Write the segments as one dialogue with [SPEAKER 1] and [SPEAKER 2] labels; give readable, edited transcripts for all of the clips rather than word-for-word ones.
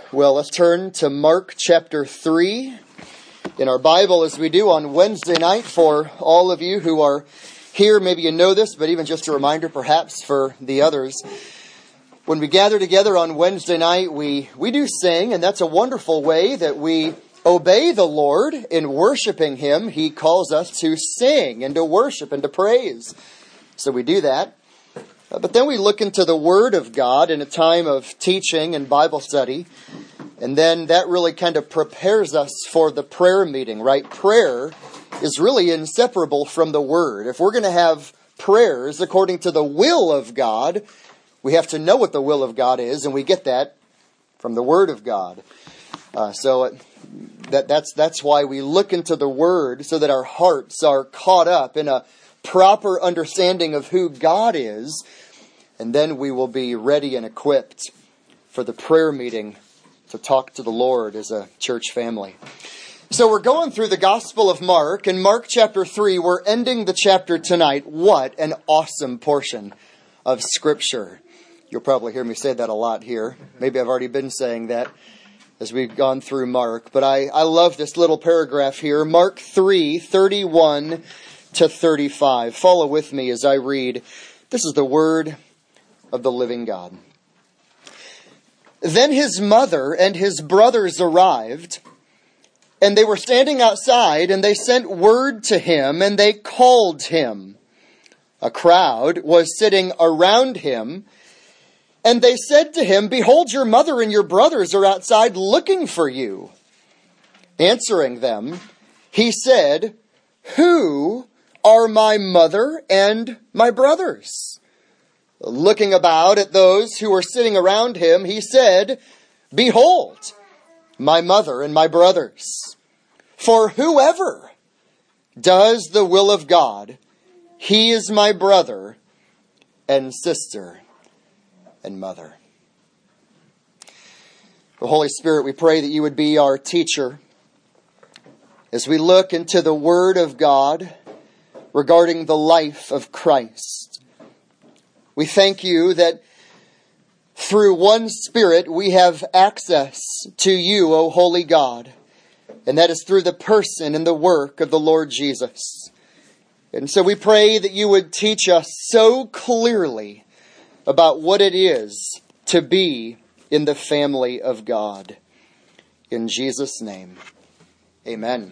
[SPEAKER 1] Well, let's turn to Mark chapter 3 in our Bible as we do on Wednesday night. For all of you who are here, maybe you know this, but even just a reminder perhaps for the others. When we gather together on Wednesday night, we do sing, and that's a wonderful way that we obey the Lord in worshiping Him. He calls us to sing and to worship and to praise. So we do that. But then we look into the Word of God in a time of teaching and Bible study. And then that really kind of prepares us for the prayer meeting, right? Prayer is really inseparable from the Word. If we're going to have prayers according to the will of God, we have to know what the will of God is, and we get that from the Word of God. That's why we look into the Word, so that our hearts are caught up in a proper understanding of who God is, and then we will be ready and equipped for the prayer meeting to talk to the Lord as a church family. So we're going through the Gospel of Mark, and Mark chapter 3, we're ending the chapter tonight. What an awesome portion of Scripture. You'll probably hear me say that a lot here. Maybe I've already been saying that as we've gone through Mark, but I love this little paragraph here. Mark 3, 31 to 35. Follow with me as I read. This is the word of the living God. Then his mother and his brothers arrived, and they were standing outside, and they sent word to him, and they called him. A crowd was sitting around him, and they said to him, "Behold, your mother and your brothers are outside looking for you." Answering them, he said, "Who are my mother and my brothers?" Looking about at those who were sitting around him, he said, "Behold, my mother and my brothers. For whoever does the will of God, he is my brother and sister and mother." The Holy Spirit, we pray that you would be our teacher as we look into the Word of God regarding the life of Christ. We thank you that through one Spirit we have access to you, O Holy God, and that is through the person and the work of the Lord Jesus. And so we pray that you would teach us so clearly about what it is to be in the family of God. In Jesus' name, amen.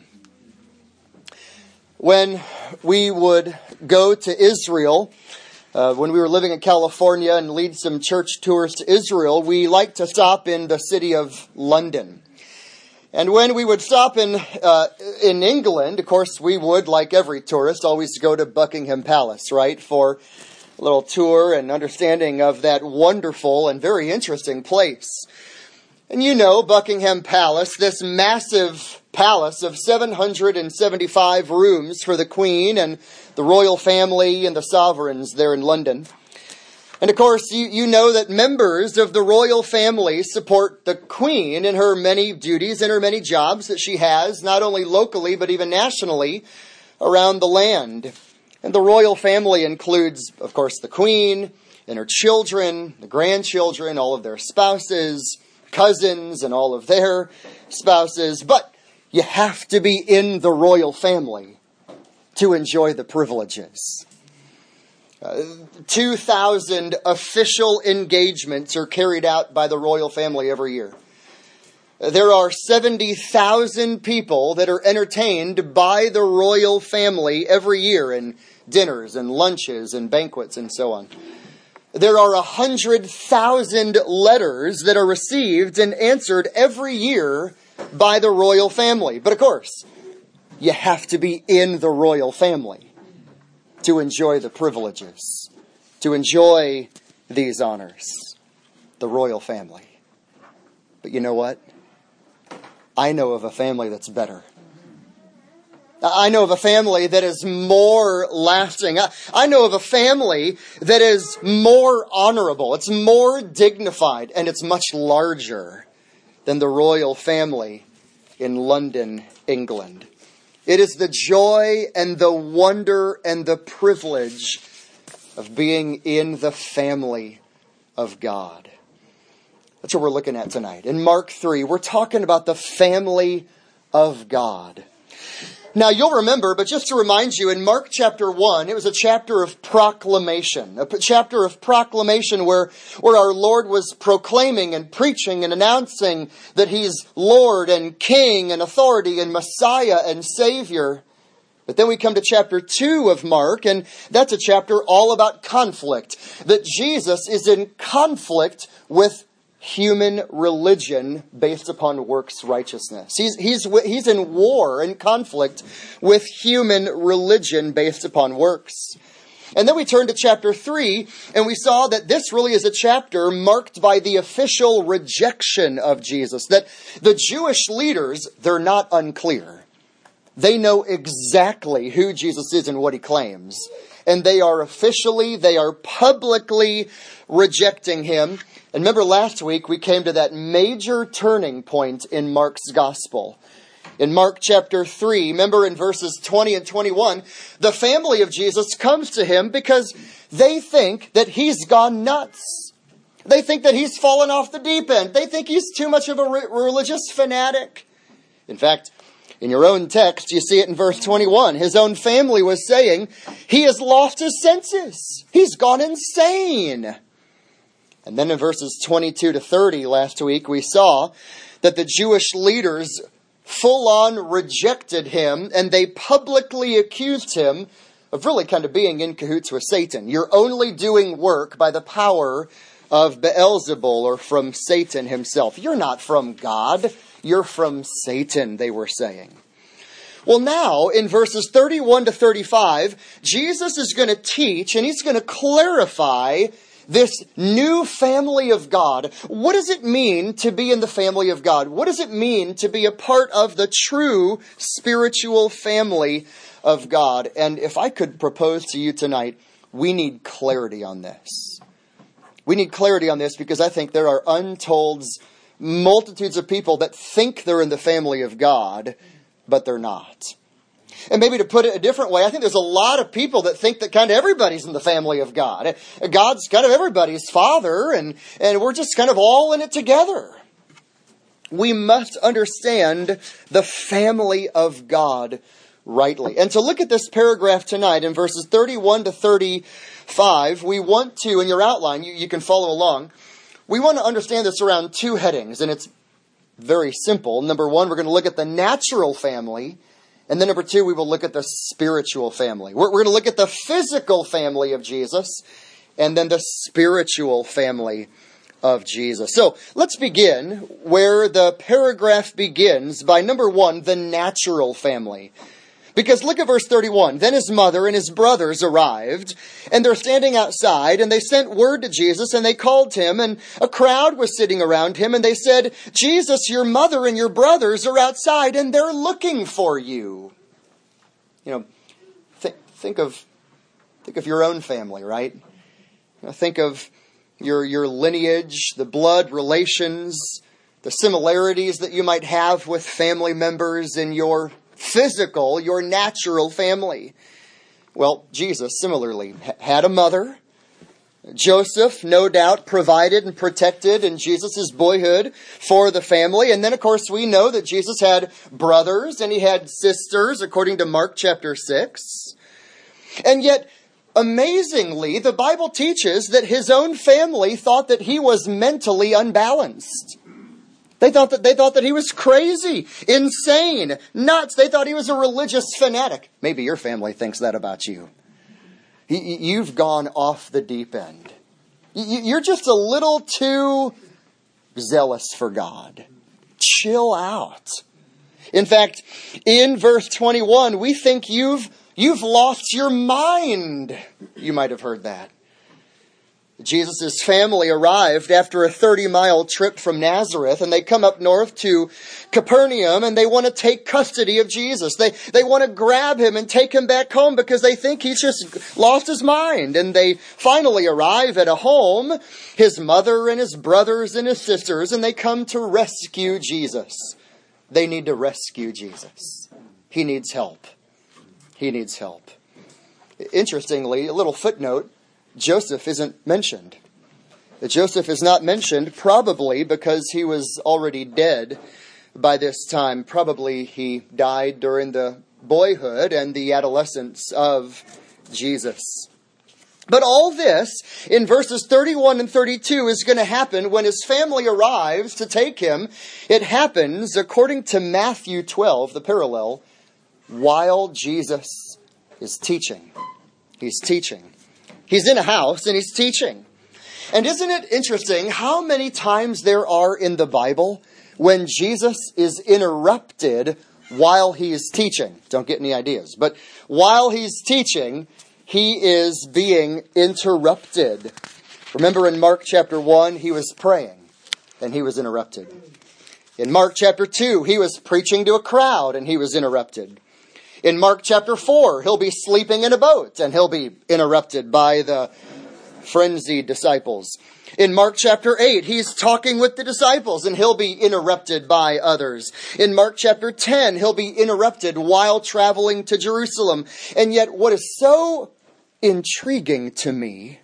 [SPEAKER 1] When we would go to Israel, when we were living in California and lead some church tours to Israel, we liked to stop in the city of London. And when we would stop in England, of course, we would, like every tourist, always go to Buckingham Palace, right, for a little tour and understanding of that wonderful and very interesting place. And you know, Buckingham Palace, this massive palace of 775 rooms for the Queen and the royal family and the sovereigns there in London. And of course, you know that members of the royal family support the Queen in her many duties and her many jobs that she has, not only locally but even nationally around the land. And the royal family includes, of course, the Queen and her children, the grandchildren, all of their spouses, cousins, and all of their spouses. But you have to be in the royal family to enjoy the privileges. 2,000 official engagements are carried out by the royal family every year. There are 70,000 people that are entertained by the royal family every year in dinners and lunches and banquets and so on. There are 100,000 letters that are received and answered every year by the royal family. But of course, you have to be in the royal family to enjoy the privileges, to enjoy these honors, the royal family. But you know what? I know of a family that's better. I know of a family that is more lasting. I know of a family that is more honorable. It's more dignified, and it's much larger than the royal family in London, England. It is the joy and the wonder and the privilege of being in the family of God. That's what we're looking at tonight. In Mark 3, we're talking about the family of God. Now, you'll remember, but just to remind you, in Mark chapter 1, it was a chapter of proclamation. A chapter of proclamation where our Lord was proclaiming and preaching and announcing that He's Lord and King and authority and Messiah and Savior. But then we come to chapter 2 of Mark, and that's a chapter all about conflict. That Jesus is in conflict with human religion based upon works righteousness. He's in war and conflict with human religion based upon works. And then we turn to chapter 3, and we saw that this really is a chapter marked by the official rejection of Jesus. That the Jewish leaders, they're not unclear. They know exactly who Jesus is and what He claims. And they are publicly rejecting Him. And remember last week we came to that major turning point in Mark's gospel. In Mark chapter 3, remember in verses 20 and 21, the family of Jesus comes to Him because they think that He's gone nuts. They think that He's fallen off the deep end. They think He's too much of a religious fanatic. In fact, in your own text, you see it in verse 21. His own family was saying, He has lost His senses. He's gone insane. And then in verses 22 to 30 last week, we saw that the Jewish leaders full-on rejected Him, and they publicly accused Him of really kind of being in cahoots with Satan. You're only doing work by the power of Beelzebul, or from Satan himself. You're not from God. You're from Satan, they were saying. Well, now, in verses 31 to 35, Jesus is going to teach, and He's going to clarify this new family of God. What does it mean to be in the family of God? What does it mean to be a part of the true spiritual family of God? And if I could propose to you tonight, we need clarity on this. We need clarity on this because I think there are untold multitudes of people that think they're in the family of God, but they're not. And maybe to put it a different way, I think there's a lot of people that think that kind of everybody's in the family of God. God's kind of everybody's father, and we're just kind of all in it together. We must understand the family of God rightly. And to look at this paragraph tonight in verses 31 to 35, we want to, in your outline, you can follow along, we want to understand this around two headings, and it's very simple. Number one, we're going to look at the natural family. And then number two, we will look at the spiritual family. We're going to look at the physical family of Jesus and then the spiritual family of Jesus. So let's begin where the paragraph begins by number one, the natural family. Because look at verse 31. Then His mother and His brothers arrived, and they're standing outside, and they sent word to Jesus, and they called Him, and a crowd was sitting around Him, and they said, Jesus, your mother and your brothers are outside, and they're looking for you. You know, think of your own family, right? Think of your lineage, the blood relations, the similarities that you might have with family members in your physical, your natural family. Well, Jesus similarly had a mother. Joseph, no doubt, provided and protected in Jesus' boyhood for the family. And then, of course, we know that Jesus had brothers and He had sisters, according to Mark chapter 6. And yet, amazingly, the Bible teaches that His own family thought that He was mentally unbalanced. They thought that He was crazy, insane, nuts. They thought He was a religious fanatic. Maybe your family thinks that about you. You've gone off the deep end. You're just a little too zealous for God. Chill out. In fact, in verse 21, we think you've lost your mind. You might have heard that. Jesus' family arrived after a 30-mile trip from Nazareth, and they come up north to Capernaum, and they want to take custody of Jesus. They want to grab Him and take Him back home because they think He's just lost His mind. And they finally arrive at a home, His mother and His brothers and His sisters, and they come to rescue Jesus. They need to rescue Jesus. He needs help. He needs help. Interestingly, a little footnote, Joseph isn't mentioned. Joseph is not mentioned, probably because he was already dead by this time. Probably he died during the boyhood and the adolescence of Jesus. But all this in verses 31 and 32 is going to happen when his family arrives to take him. It happens, according to Matthew 12, the parallel, while Jesus is teaching. He's teaching. He's in a house and he's teaching. And isn't it interesting how many times there are in the Bible when Jesus is interrupted while he is teaching? Don't get any ideas. But while he's teaching, he is being interrupted. Remember in Mark chapter 1, he was praying and he was interrupted. In Mark chapter 2, he was preaching to a crowd and he was interrupted. In Mark chapter 4, he'll be sleeping in a boat and he'll be interrupted by the frenzied disciples. In Mark chapter 8, he's talking with the disciples and he'll be interrupted by others. In Mark chapter 10, he'll be interrupted while traveling to Jerusalem. And yet what is so intriguing to me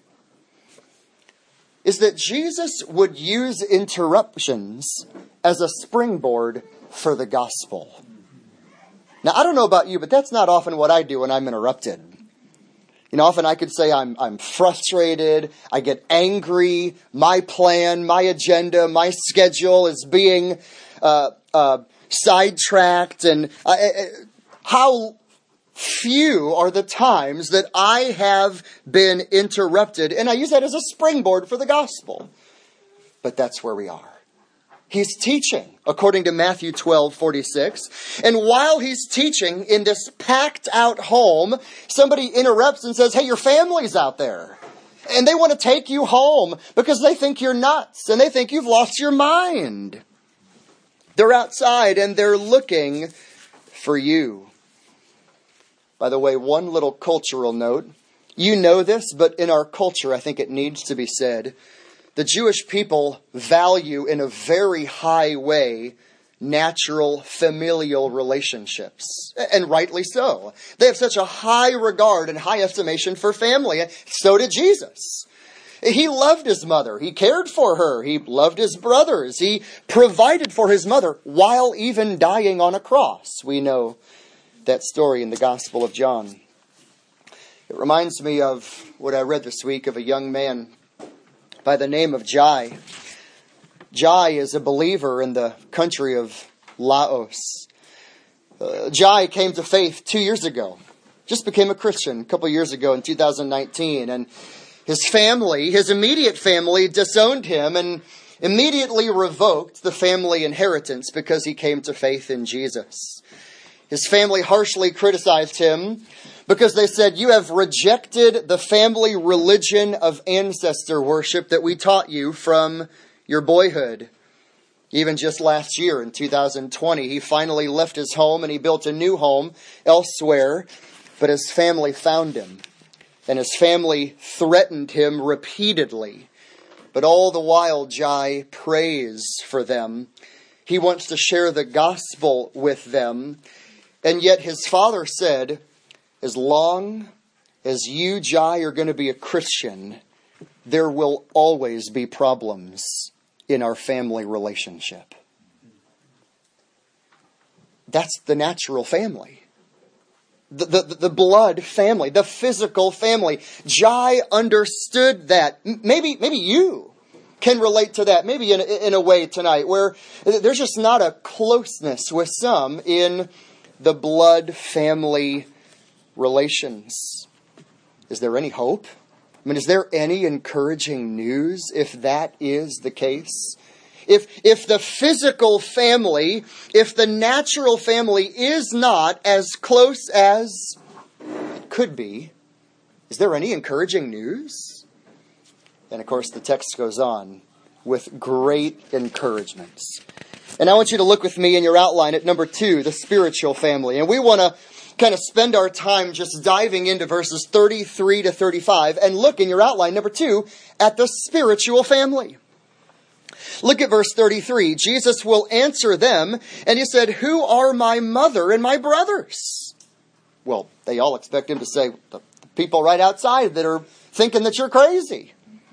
[SPEAKER 1] is that Jesus would use interruptions as a springboard for the gospel. Now, I don't know about you, but that's not often what I do when I'm interrupted. You know, often I could say I'm frustrated, I get angry, my plan, my agenda, my schedule is being sidetracked. And how few are the times that I have been interrupted. And I use that as a springboard for the gospel. But that's where we are. He's teaching, according to Matthew 12:46. And while he's teaching in this packed out home, somebody interrupts and says, hey, your family's out there. And they want to take you home because they think you're nuts and they think you've lost your mind. They're outside and they're looking for you. By the way, one little cultural note. You know this, but in our culture, I think it needs to be said. The Jewish people value in a very high way natural familial relationships. And rightly so. They have such a high regard and high estimation for family. So did Jesus. He loved his mother. He cared for her. He loved his brothers. He provided for his mother while even dying on a cross. We know that story in the Gospel of John. It reminds me of what I read this week of a young man by the name of Jai. Jai is a believer in the country of Laos. Jai came to faith 2 years ago. Just became a Christian a couple years ago in 2019. And his family, his immediate family, disowned him and immediately revoked the family inheritance because he came to faith in Jesus. His family harshly criticized him because they said, you have rejected the family religion of ancestor worship that we taught you from your boyhood. Even just last year in 2020, he finally left his home and he built a new home elsewhere. But his family found him and his family threatened him repeatedly. But all the while, Jai prays for them. He wants to share the gospel with them. And yet his father said, as long as you, Jai, are going to be a Christian, there will always be problems in our family relationship. That's the natural family. The blood family, the physical family. Jai understood that. Maybe you can relate to that, maybe in a way tonight, where there's just not a closeness with some in the blood family relations. Is there any hope? I mean, is there any encouraging news if that is the case? If the physical family, if the natural family is not as close as it could be, is there any encouraging news? And of course, the text goes on with great encouragements. And I want you to look with me in your outline at number 2, the spiritual family. And we want to kind of spend our time just diving into verses 33 to 35 and look in your outline, number 2, at the spiritual family. Look at verse 33. Jesus will answer them, and he said, who are my mother and my brothers? Well, they all expect him to say, the people right outside that are thinking that you're crazy.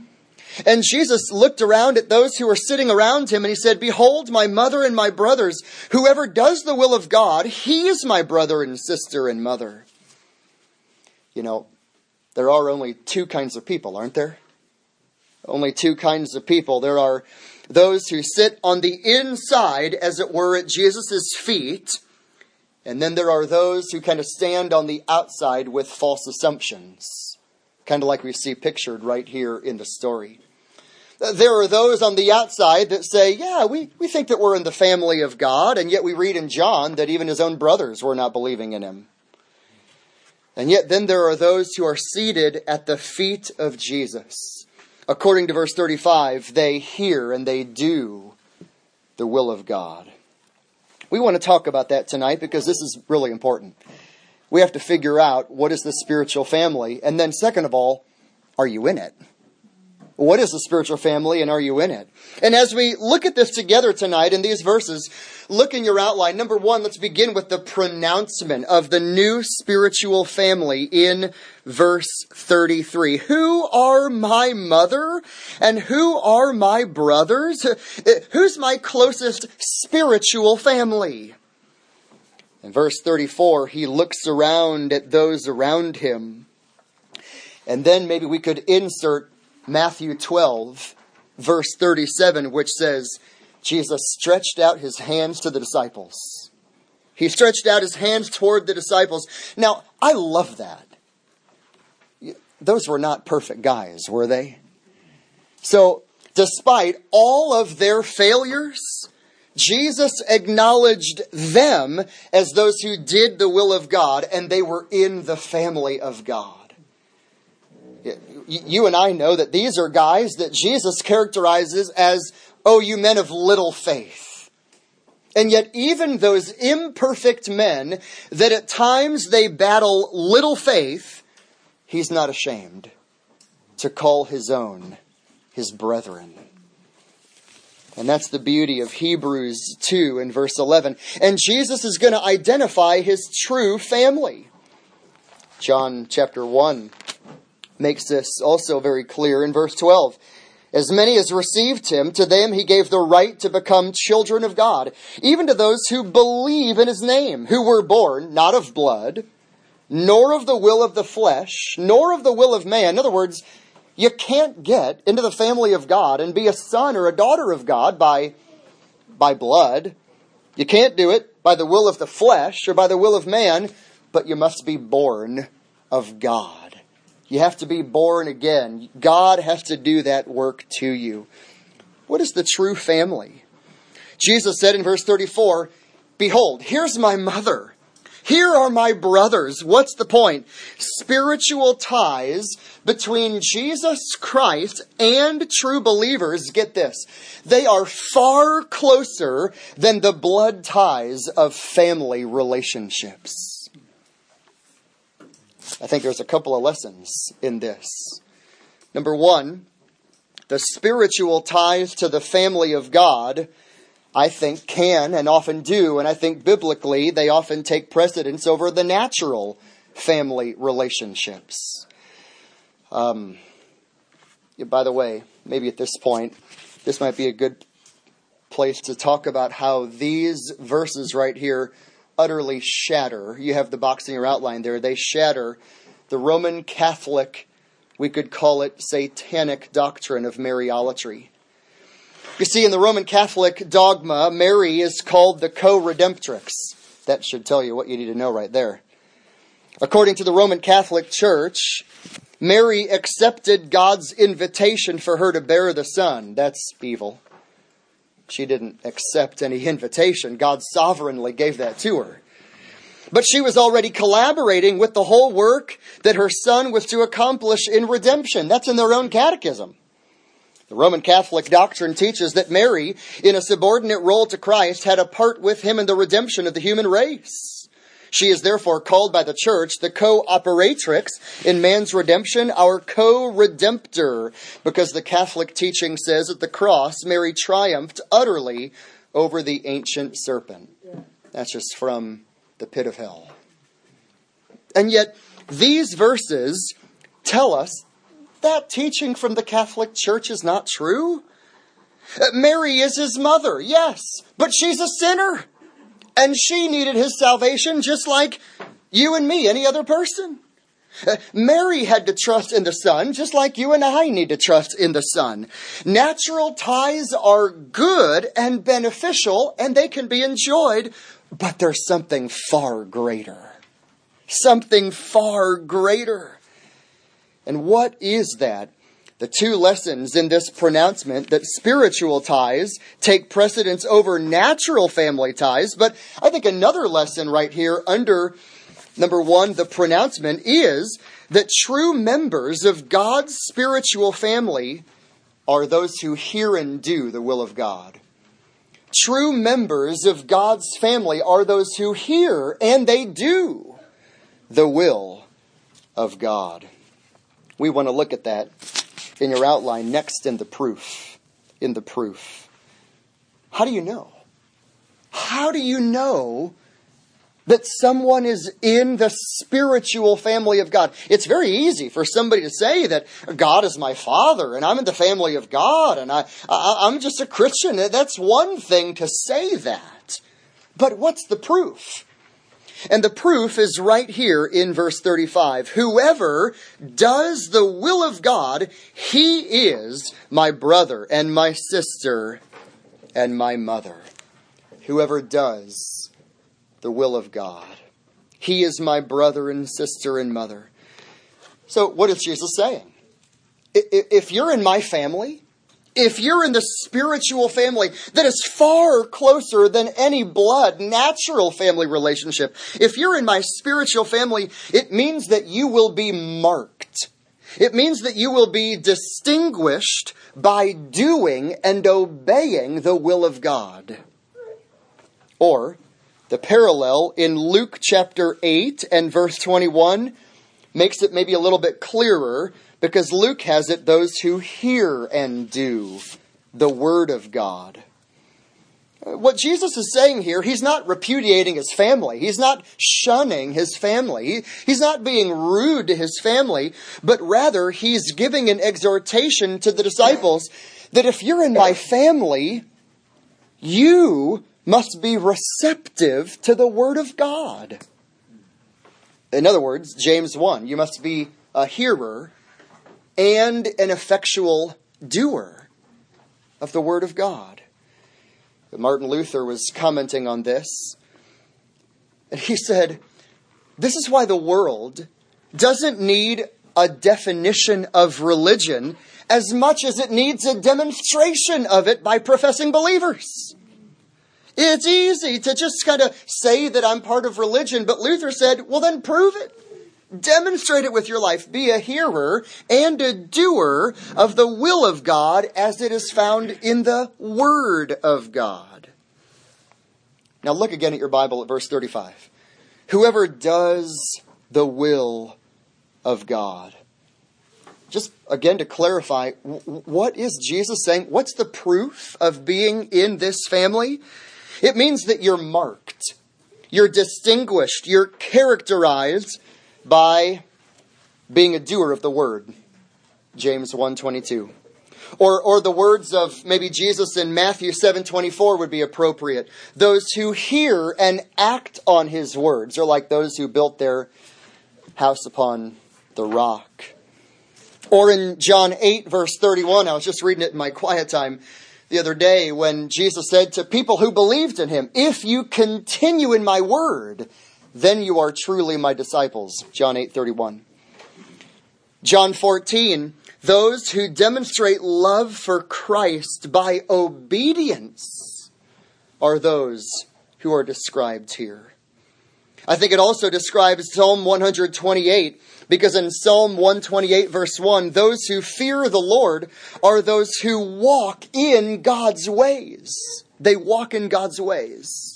[SPEAKER 1] And Jesus looked around at those who were sitting around him and he said, "Behold, my mother and my brothers. Whoever does the will of God, he is my brother and sister and mother." You know, there are only two kinds of people, aren't there? Only two kinds of people. There are those who sit on the inside, as it were, at Jesus' feet. And then there are those who kind of stand on the outside with false assumptions. Kind of like we see pictured right here in the story. There are those on the outside that say, yeah, we think that we're in the family of God, and yet we read in John that even his own brothers were not believing in him. And yet then there are those who are seated at the feet of Jesus. According to verse 35, they hear and they do the will of God. We want to talk about that tonight because this is really important. We have to figure out what is the spiritual family, and then second of all, are you in it? What is the spiritual family and are you in it? And as we look at this together tonight in these verses, look in your outline. Number one, let's begin with the pronouncement of the new spiritual family in verse 33. Who are my mother and who are my brothers? Who's my closest spiritual family? In verse 34, he looks around at those around him. And then maybe we could insert Matthew 12, verse 37, which says, Jesus stretched out his hands to the disciples. He stretched out his hands toward the disciples. Now, I love that. Those were not perfect guys, were they? So, despite all of their failures, Jesus acknowledged them as those who did the will of God, and they were in the family of God. You and I know that these are guys that Jesus characterizes as, "Oh, you men of little faith." And yet even those imperfect men that at times they battle little faith, he's not ashamed to call his own his brethren. And that's the beauty of Hebrews 2 in verse 11. And Jesus is going to identify his true family. John chapter 1 makes this also very clear in verse 12. As many as received him, to them he gave the right to become children of God, even to those who believe in his name, who were born not of blood, nor of the will of the flesh, nor of the will of man. In other words, you can't get into the family of God and be a son or a daughter of God by blood. You can't do it by the will of the flesh or by the will of man, but you must be born of God. You have to be born again. God has to do that work to you. What is the true family? Jesus said in verse 34, "Behold, here's my mother. Here are my brothers." What's the point? Spiritual ties between Jesus Christ and true believers, get this, they are far closer than the blood ties of family relationships. I think there's a couple of lessons in this. Number one, the spiritual ties to the family of God, I think, can and often do, and I think biblically they often take precedence over the natural family relationships. By the way, maybe at this point, this might be a good place to talk about how these verses right here utterly shatter. You have the box in your outline there. They shatter the Roman Catholic, we could call it satanic doctrine of Mariolatry. You see, in the Roman Catholic dogma, Mary is called the co-redemptrix. That should tell you what you need to know right there. According to the Roman Catholic Church, Mary accepted God's invitation for her to bear the Son. That's evil. She didn't accept any invitation. God sovereignly gave that to her. But she was already collaborating with the whole work that her Son was to accomplish in redemption. That's in their own catechism. The Roman Catholic doctrine teaches that Mary, in a subordinate role to Christ, had a part with him in the redemption of the human race. She is therefore called by the church the co-operatrix in man's redemption, our co-redemptor, because the Catholic teaching says at the cross, Mary triumphed utterly over the ancient serpent. That's just from the pit of hell. And yet, these verses tell us That teaching from the Catholic Church is not true. Mary is his mother, yes, but she's a sinner. And she needed his salvation just like you and me, any other person. Mary had to trust in the Son, just like you and I need to trust in the Son. Natural ties are good and beneficial, and they can be enjoyed, but there's something far greater. Something far greater. And what is that? The two lessons in this pronouncement that spiritual ties take precedence over natural family ties. But I think another lesson right here under number 1, the pronouncement, is that true members of God's spiritual family are those who hear and do the will of God. True members of God's family are those who hear and they do the will of God. We want to look at that in your outline next in the proof. In the proof. How do you know? How do you know that someone is in the spiritual family of God? It's very easy for somebody to say that God is my Father and I'm in the family of God and I'm just a Christian. That's one thing to say that. But what's the proof? And the proof is right here in verse 35. Whoever does the will of God, he is my brother and my sister and my mother. Whoever does the will of God, he is my brother and sister and mother. So what is Jesus saying? If you're in my family, if you're in the spiritual family that is far closer than any blood, natural family relationship, if you're in my spiritual family, it means that you will be marked. It means that you will be distinguished by doing and obeying the will of God. Or, the parallel in Luke chapter 8 and verse 21 makes it maybe a little bit clearer, because Luke has it, those who hear and do the word of God. What Jesus is saying here, he's not repudiating his family. He's not shunning his family. He's not being rude to his family, but rather he's giving an exhortation to the disciples that if you're in my family, you must be receptive to the word of God. In other words, James 1, you must be a hearer and an effectual doer of the word of God. Martin Luther was commenting on this, and he said, this is why the world doesn't need a definition of religion as much as it needs a demonstration of it by professing believers. It's easy to just kind of say that I'm part of religion, but Luther said, well then prove it. Demonstrate it with your life. Be a hearer and a doer of the will of God as it is found in the Word of God. Now look again at your Bible at verse 35. Whoever does the will of God. Just again to clarify, what is Jesus saying? What's the proof of being in this family? It means that you're marked. You're distinguished. You're characterized by being a doer of the word. James 1:22. Or the words of maybe Jesus in Matthew 7:24 would be appropriate. Those who hear and act on his words are like those who built their house upon the rock. Or in John 8 verse 31, I was just reading it in my quiet time the other day when Jesus said to people who believed in him, if you continue in my word, then you are truly my disciples. John 8:31. John 14, those who demonstrate love for Christ by obedience are those who are described here. I think it also describes Psalm 128, because in Psalm 128 verse 1, those who fear the Lord are those who walk in God's ways. They walk in God's ways.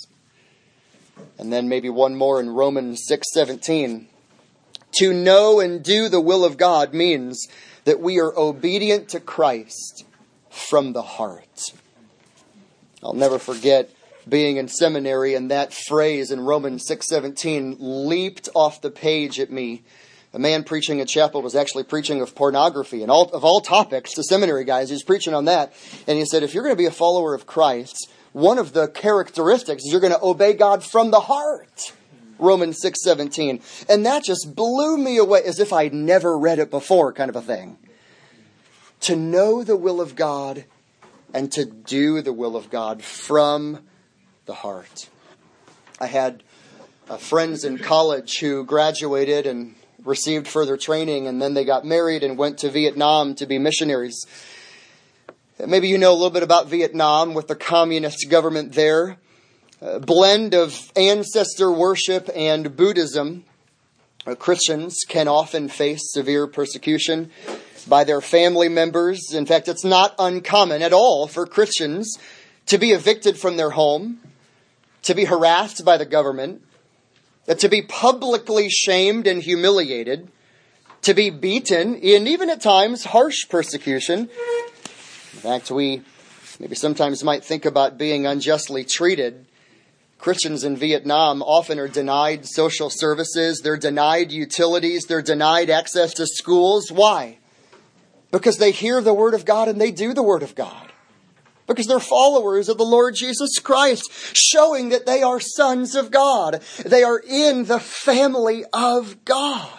[SPEAKER 1] And then maybe one more in Romans 6:17. To know and do the will of God means that we are obedient to Christ from the heart. I'll never forget being in seminary and that phrase in Romans 6:17 leaped off the page at me A man preaching at chapel was actually preaching of pornography and of all topics to seminary guys. He was preaching on that. And he said, if you're going to be a follower of Christ, one of the characteristics is you're going to obey God from the heart. Romans 6:17. And that just blew me away as if I'd never read it before, kind of a thing. To know the will of God and to do the will of God from the heart. I had friends in college who graduated and received further training, and then they got married and went to Vietnam to be missionaries. Maybe you know a little bit about Vietnam with the communist government there. A blend of ancestor worship and Buddhism. Christians can often face severe persecution by their family members. In fact, it's not uncommon at all for Christians to be evicted from their home, to be harassed by the government, to be publicly shamed and humiliated, to be beaten, and even at times harsh persecution. In fact, we maybe sometimes might think about being unjustly treated. Christians in Vietnam often are denied social services, they're denied utilities, they're denied access to schools. Why? Because they hear the Word of God and they do the Word of God. Because they're followers of the Lord Jesus Christ, showing that they are sons of God. They are in the family of God.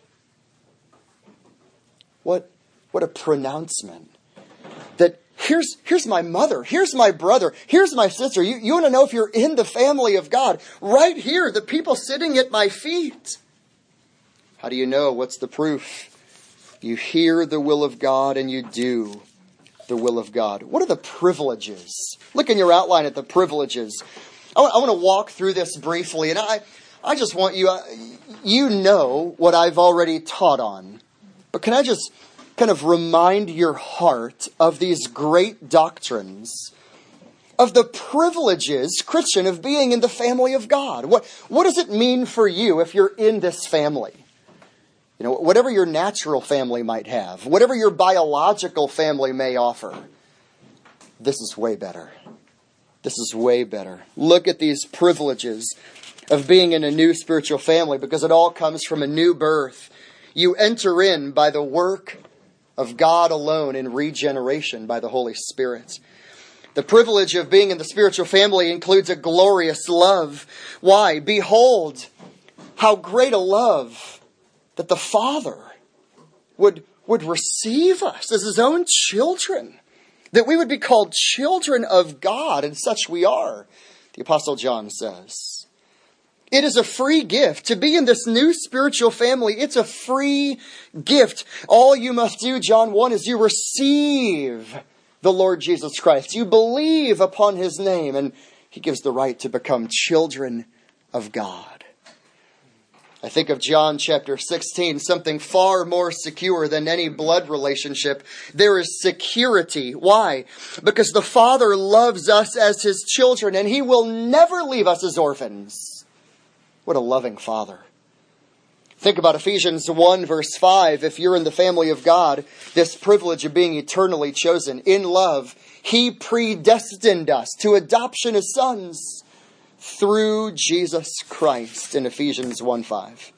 [SPEAKER 1] What a pronouncement. That here's my mother, here's my brother, here's my sister. You want to know if you're in the family of God? Right here, the people sitting at my feet. How do you know? What's the proof? You hear the will of God and you do the will of God. What are the privileges? Look in your outline at the privileges. I want to walk through this briefly, and I just want you know what I've already taught on. But can I just kind of remind your heart of these great doctrines, of the privileges, Christian, of being in the family of God? What does it mean for you if you're in this family? You know, whatever your natural family might have, whatever your biological family may offer, this is way better. This is way better. Look at these privileges of being in a new spiritual family, because it all comes from a new birth. You enter in by the work of God alone in regeneration by the Holy Spirit. The privilege of being in the spiritual family includes a glorious love. Why? Behold, how great a love that the Father would receive us as His own children. That we would be called children of God, and such we are, the Apostle John says. It is a free gift. To be in this new spiritual family, it's a free gift. All you must do, John 1, is you receive the Lord Jesus Christ. You believe upon His name, and He gives the right to become children of God. I think of John chapter 16, something far more secure than any blood relationship. There is security. Why? Because the Father loves us as His children, and He will never leave us as orphans. What a loving Father. Think about Ephesians 1 verse 5. If you're in the family of God, this privilege of being eternally chosen in love, He predestined us to adoption as sons through Jesus Christ in Ephesians 1:5.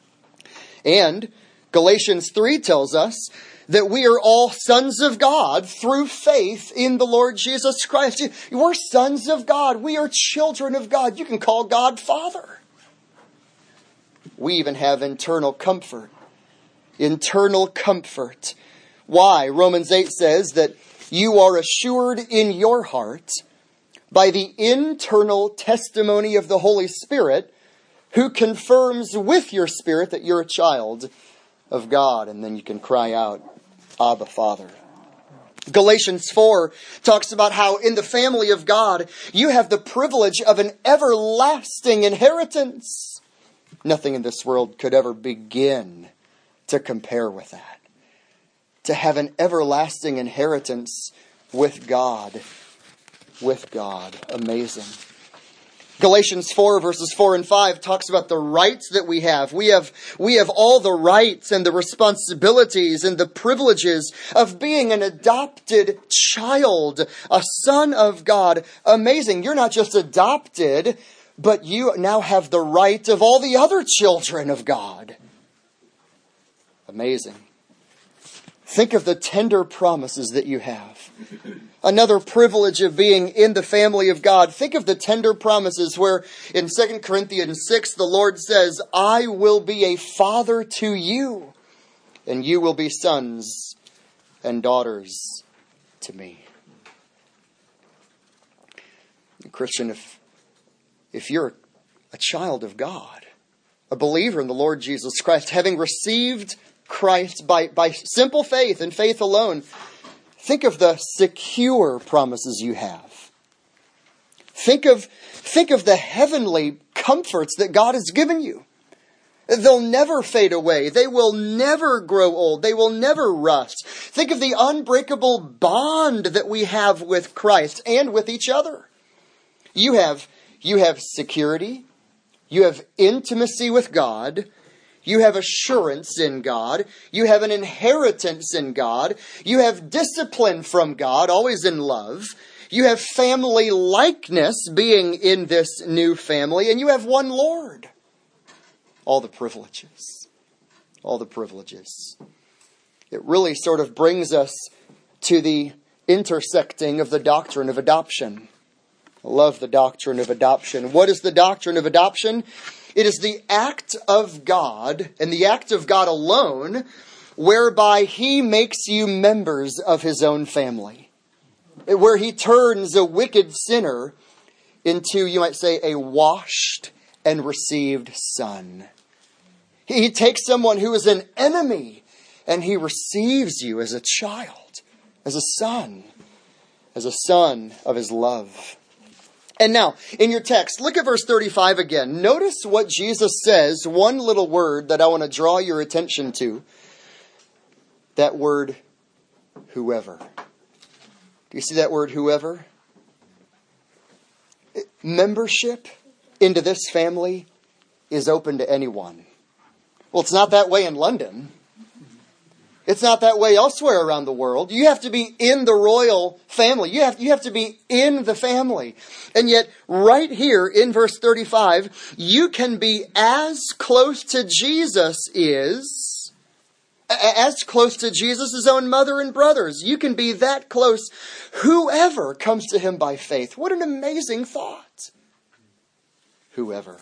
[SPEAKER 1] And Galatians 3 tells us that we are all sons of God through faith in the Lord Jesus Christ. We're sons of God. We are children of God. You can call God Father. We even have internal comfort. Internal comfort. Why? Romans 8 says that you are assured in your heart by the internal testimony of the Holy Spirit, who confirms with your spirit that you're a child of God. And then you can cry out, Abba, Father. Galatians 4 talks about how in the family of God, you have the privilege of an everlasting inheritance. Nothing in this world could ever begin to compare with that. To have an everlasting inheritance with God. With God. Amazing. Galatians 4 verses 4 and 5 talks about the rights that we have. We have all the rights and the responsibilities and the privileges of being an adopted child, a son of God. Amazing. You're not just adopted, but you now have the right of all the other children of God. Amazing. Think of the tender promises that you have. Another privilege of being in the family of God. Think of the tender promises where in 2 Corinthians 6, the Lord says, I will be a father to you, and you will be sons and daughters to me. Christian, if you're a child of God, a believer in the Lord Jesus Christ, having received Christ by simple faith and faith alone, think of the secure promises you have. Think of the heavenly comforts that God has given you. They'll never fade away. They will never grow old. They will never rust. Think of the unbreakable bond that we have with Christ and with each other. You have security. You have intimacy with God. You have assurance in God. You have an inheritance in God. You have discipline from God, always in love. You have family likeness, being in this new family. And you have one Lord. All the privileges. All the privileges. It really sort of brings us to the intersecting of the doctrine of adoption. I love the doctrine of adoption. What is the doctrine of adoption? It is the act of God, and the act of God alone, whereby He makes you members of His own family. Where He turns a wicked sinner into, you might say, a washed and received son. He takes someone who is an enemy and He receives you as a child, as a son of His love. And now, in your text, look at verse 35 again. Notice what Jesus says, one little word that I want to draw your attention to. That word, whoever. Do you see that word, whoever? Membership into this family is open to anyone. Well, it's not that way in London. It's not that way elsewhere around the world. You have to be in the royal family. You have to be in the family. And yet, right here in verse 35, you can be as close to Jesus is, as close to Jesus' own mother and brothers. You can be that close, whoever comes to Him by faith. What an amazing thought. Whoever.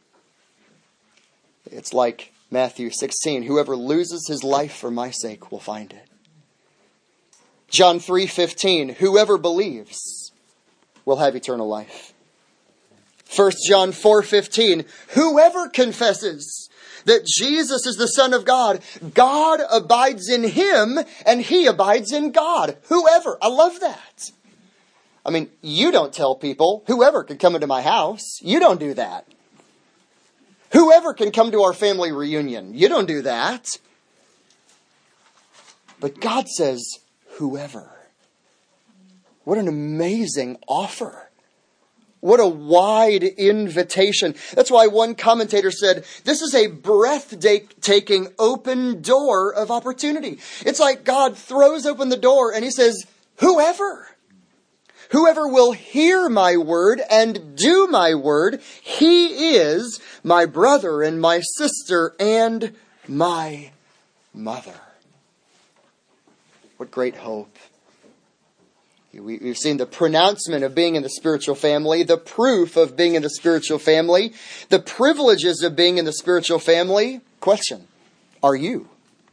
[SPEAKER 1] It's like Matthew 16, whoever loses his life for my sake will find it. John 3:15, whoever believes will have eternal life. 1 John 4:15, whoever confesses that Jesus is the Son of God, God abides in him and he abides in God. Whoever. I love that. I mean, you don't tell people, whoever can come into my house. You don't do that. Whoever can come to our family reunion. You don't do that. But God says, whoever. What an amazing offer. What a wide invitation. That's why one commentator said, this is a breathtaking open door of opportunity. It's like God throws open the door and He says, whoever. Whoever will hear my word and do my word, he is my brother and my sister and my mother. What great hope. We've seen the pronouncement of being in the spiritual family, the proof of being in the spiritual family, the privileges of being in the spiritual family. Question, are you?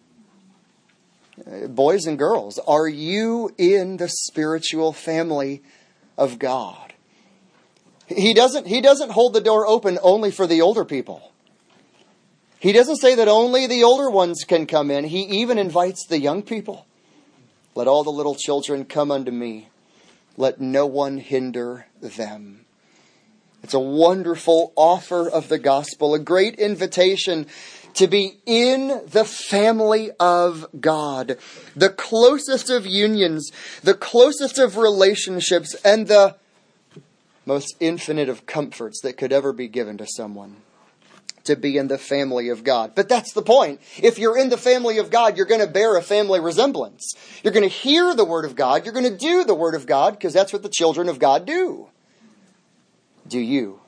[SPEAKER 1] Boys and girls, are you in the spiritual family of God? He doesn't hold the door open only for the older people. He doesn't say that only the older ones can come in. He even invites the young people. Let all the little children come unto me. Let no one hinder them. It's a wonderful offer of the gospel, a great invitation to be in the family of God. The closest of unions, the closest of relationships, and the most infinite of comforts that could ever be given to someone. To be in the family of God. But that's the point. If you're in the family of God, you're going to bear a family resemblance. You're going to hear the Word of God. You're going to do the Word of God because that's what the children of God do. Do you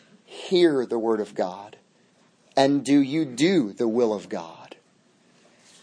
[SPEAKER 1] hear the Word of God? And do you do the will of God?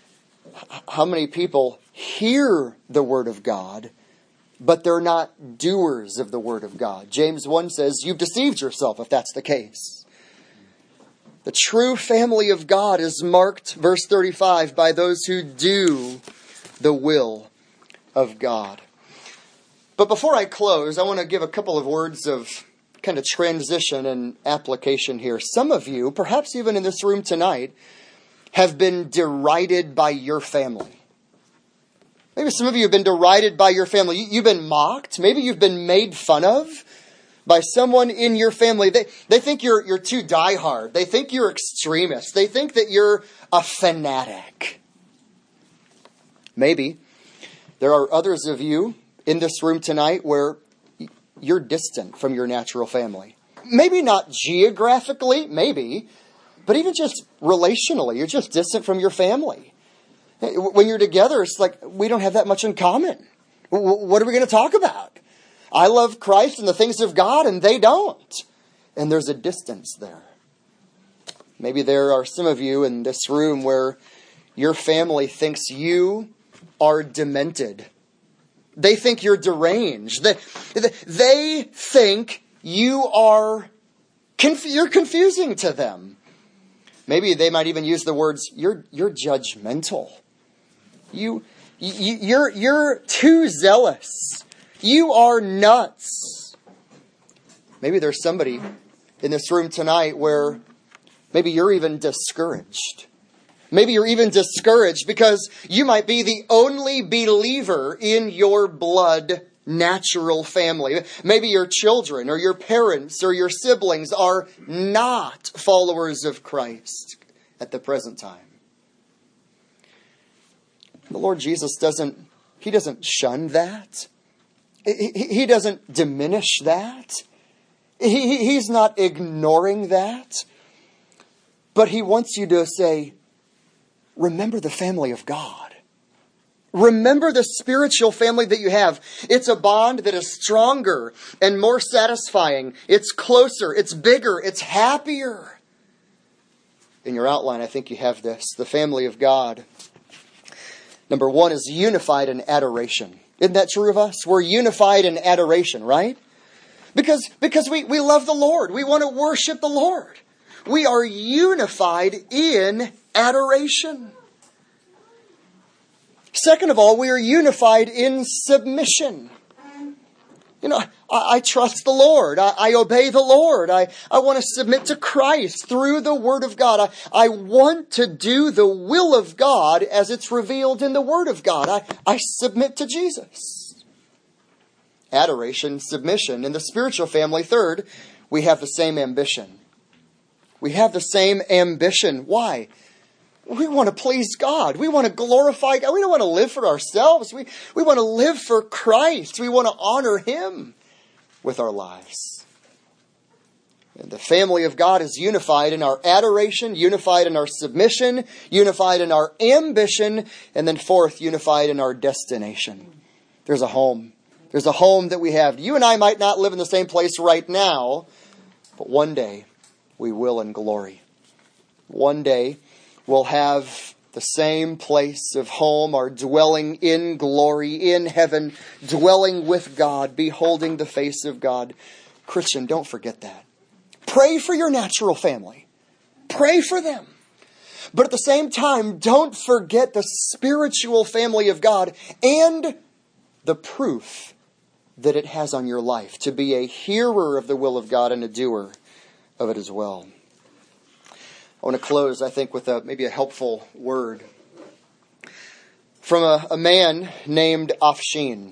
[SPEAKER 1] How many people hear the Word of God, but they're not doers of the Word of God? James 1 says, you've deceived yourself if that's the case. The true family of God is marked, verse 35, by those who do the will of God. But before I close, I want to give a couple of words of kind of transition and application here. Some of you, perhaps even in this room tonight, have been derided by your family. Maybe some of you have been derided by your family. You've been mocked. Maybe you've been made fun of by someone in your family. They think you're too diehard. They think you're extremist. They think that you're a fanatic. Maybe there are others of you in this room tonight where you're distant from your natural family. Maybe not geographically, maybe, but even just relationally, you're just distant from your family. When you're together, it's like we don't have that much in common. What are we going to talk about? I love Christ and the things of God, and they don't. And there's a distance there. Maybe there are some of you in this room where your family thinks you are demented. They think you're deranged. They think you're confusing to them. Maybe they might even use the words, you're judgmental. You're too zealous. You are nuts. Maybe there's somebody in this room tonight where maybe you're even discouraged. Maybe you're even discouraged because you might be the only believer in your blood natural family. Maybe your children or your parents or your siblings are not followers of Christ at the present time. The Lord Jesus doesn't shun that. He doesn't diminish that. He's not ignoring that. But he wants you to say, remember the family of God. Remember the spiritual family that you have. It's a bond that is stronger and more satisfying. It's closer, it's bigger, it's happier. In your outline, I think you have this. The family of God, number one, is unified in adoration. Isn't that true of us? We're unified in adoration, right? Because we love the Lord. We want to worship the Lord. We are unified in adoration. Second of all, we are unified in submission. I trust the Lord. I obey the Lord. I want to submit to Christ through the Word of God. I want to do the will of God as it's revealed in the Word of God. I submit to Jesus. Adoration, submission. In the spiritual family, third, we have the same ambition. We have the same ambition. Why? We want to please God. We want to glorify God. We don't want to live for ourselves. We want to live for Christ. We want to honor Him with our lives. And the family of God is unified in our adoration, unified in our submission, unified in our ambition, and then fourth, unified in our destination. There's a home. There's a home that we have. You and I might not live in the same place right now, but one day we will in glory. One day we'll have the same place of home, our dwelling in glory, in heaven, dwelling with God, beholding the face of God. Christian, don't forget that. Pray for your natural family. Pray for them. But at the same time, don't forget the spiritual family of God and the proof that it has on your life to be a hearer of the will of God and a doer of it as well. I want to close, I think, with maybe a helpful word from a man named Afshin.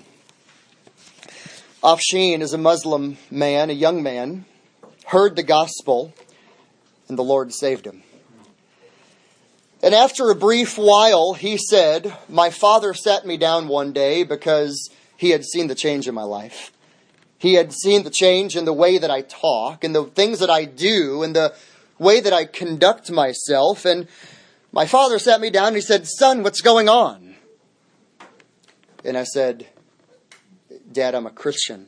[SPEAKER 1] Afshin is a Muslim man, a young man, heard the gospel, and the Lord saved him. And after a brief while, he said, my father sat me down one day because he had seen the change in my life. He had seen the change in the way that I talk and the things that I do and the way that I conduct myself. And my father sat me down and he said, son, what's going on? And I said, Dad, I'm a Christian.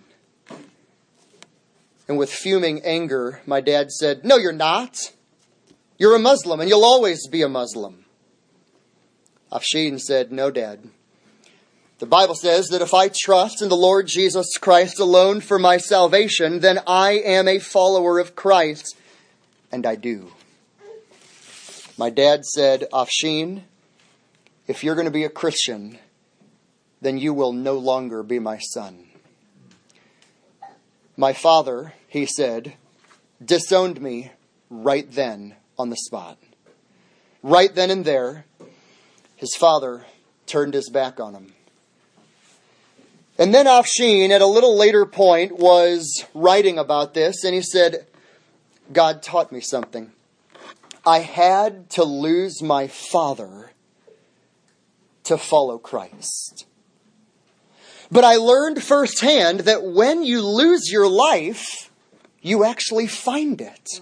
[SPEAKER 1] And with fuming anger, my dad said, no, you're not. You're a Muslim and you'll always be a Muslim. Afshin said, "No, Dad. The Bible says that if I trust in the Lord Jesus Christ alone for my salvation, then I am a follower of Christ, and I do." My dad said, "Afshin, if you're going to be a Christian, then you will no longer be my son." My father, he said, disowned me right then on the spot. Right then and there, his father turned his back on him. And then Afshin, at a little later point, was writing about this, and he said, "God taught me something. I had to lose my father to follow Christ. But I learned firsthand that when you lose your life, you actually find it."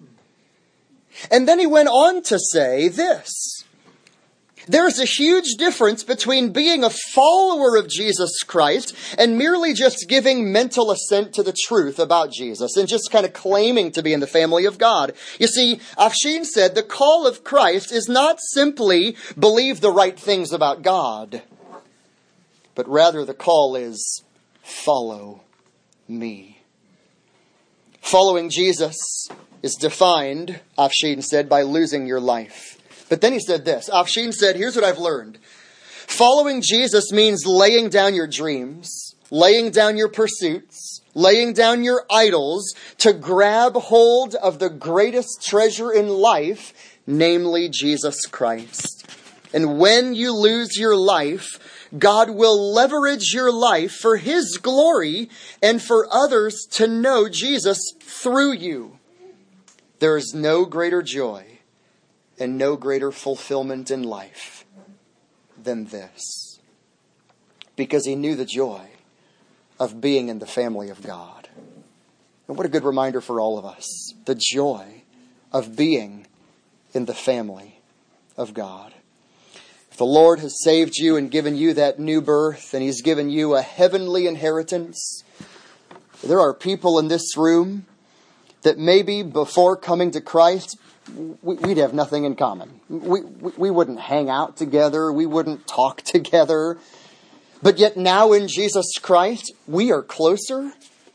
[SPEAKER 1] And then he went on to say this: there's a huge difference between being a follower of Jesus Christ and merely just giving mental assent to the truth about Jesus and just kind of claiming to be in the family of God. You see, Afshin said the call of Christ is not simply believe the right things about God, but rather the call is follow me. Following Jesus is defined, Afshin said, by losing your life. But then he said this. Afshin said, here's what I've learned. Following Jesus means laying down your dreams, laying down your pursuits, laying down your idols to grab hold of the greatest treasure in life, namely Jesus Christ. And when you lose your life, God will leverage your life for His glory and for others to know Jesus through you. There is no greater joy and no greater fulfillment in life than this. Because he knew the joy of being in the family of God. And what a good reminder for all of us. The joy of being in the family of God. If the Lord has saved you and given you that new birth, and He's given you a heavenly inheritance, there are people in this room that maybe before coming to Christ, we'd have nothing in common. We wouldn't hang out together. We wouldn't talk together. But yet now in Jesus Christ, we are closer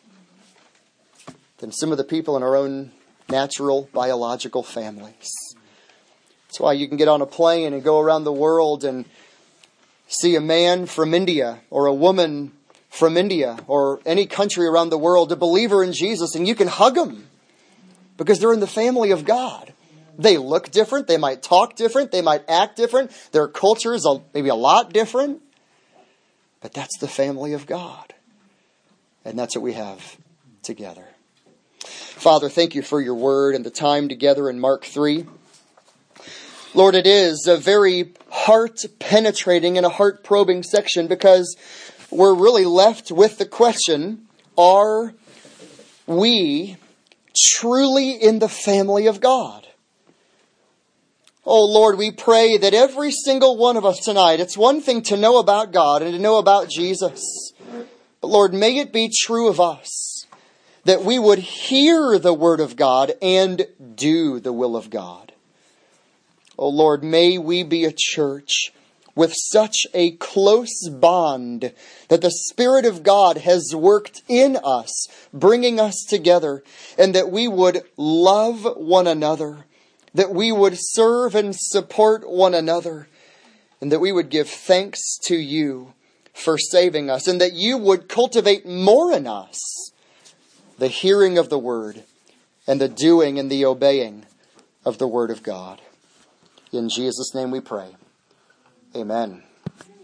[SPEAKER 1] than some of the people in our own natural, biological families. That's why you can get on a plane and go around the world and see a man from India or a woman from India or any country around the world, a believer in Jesus, and you can hug them because they're in the family of God. They look different. They might talk different. They might act different. Their culture is maybe a lot different. But that's the family of God. And that's what we have together. Father, thank you for your word and the time together in Mark 3. Lord, it is a very heart-penetrating and a heart-probing section because we're really left with the question, are we truly in the family of God? Oh Lord, we pray that every single one of us tonight, it's one thing to know about God and to know about Jesus. But Lord, may it be true of us that we would hear the word of God and do the will of God. Oh Lord, may we be a church with such a close bond that the Spirit of God has worked in us, bringing us together, and that we would love one another, that we would serve and support one another, and that we would give thanks to you for saving us, and that you would cultivate more in us the hearing of the word and the doing and the obeying of the word of God. In Jesus' name we pray. Amen.